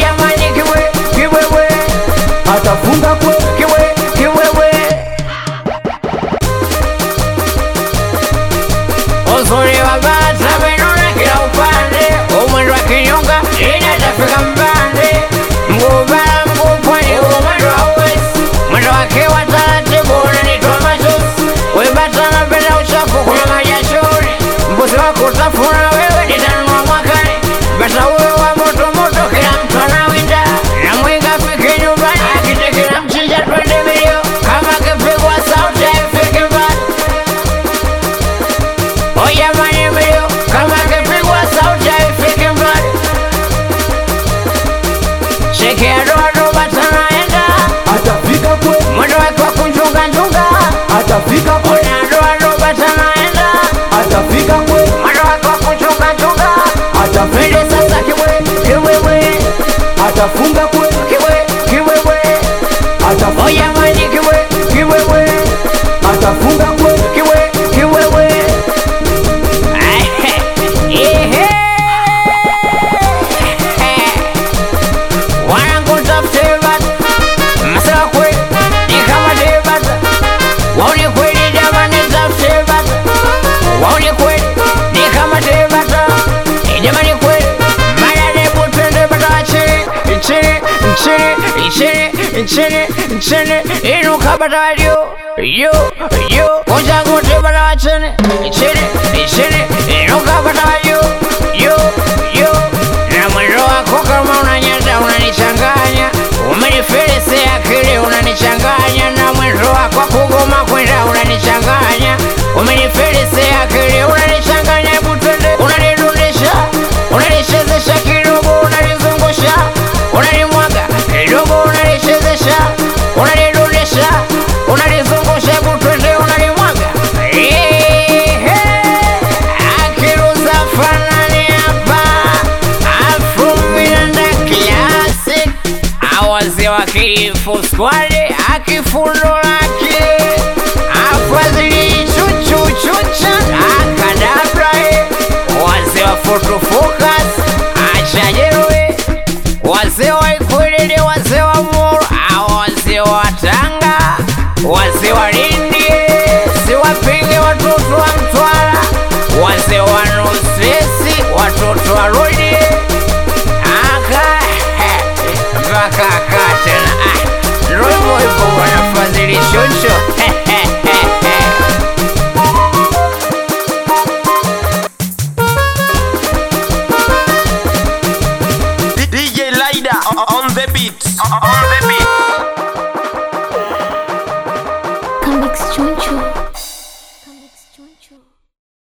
jamani kiwewe atafunga kwe kiwewe uzuri wa bata menona kila upande umwendo wa kinyonga inatafika mbande mguu bara mguu pwani umwendo wa uwezi mwendo wake wa taratibu unanitwa machozi webata napenda uchafu kuna majashuri mbuzi wako utafuna wewe nitanunua mwakani bata uwe wa moto moto kila mtu anawinda na mwinga fike nyumbani akitekila mchinja twende milio kama kipigwa sauti haifiki mbali jamani milio kama kipigwa sauti haifiki mbali sheke ya doa bata naenda atafika kwe mwendo wake wa kunjunga njunga atafika kwe doa bata naenda atafika kwe mwendo wake wa kunjunga njunga atafika Vile sasa kiwewe atafunga kwe kiwewe atafunga jamani kiwewe atafunga kwe kiwewe wanangu tafute bata masala kweli ni kama debata waone kweli jamani tafute bata waone kweli ni kama debata jamani kweli mara debu twende bata chini inuka bata walio yo koja ngote bata wa chini inuka bata walio yo na mwendo wako kama unanyata unanichanganya umenifelesea akili unanichanganya na mwendo wako kugoma kwenda unanichanganya umenifelesea akili unanichanganya hebu twende unanirudisha unanichezesha kidogo unanizungusha unanimwaga kidogo unanichezesha unanirudisha unanizungusha hebu twende unanimwaga akiruza fanani hapa afruminanda classic awazi wa kifu squad akifundo lake afadhili chuchuchucha akadabra wazee wa photofocus achajewe wazee wa Ikwiriri wazee wa Moro wazee wa Tanga wazee wa Lindi siwapinge watoto wa Mtwara wazee wa Nusesi watoto wa Rodi mpaka tena roho hivyo wanafadhili shosho DJ Lida on the beat.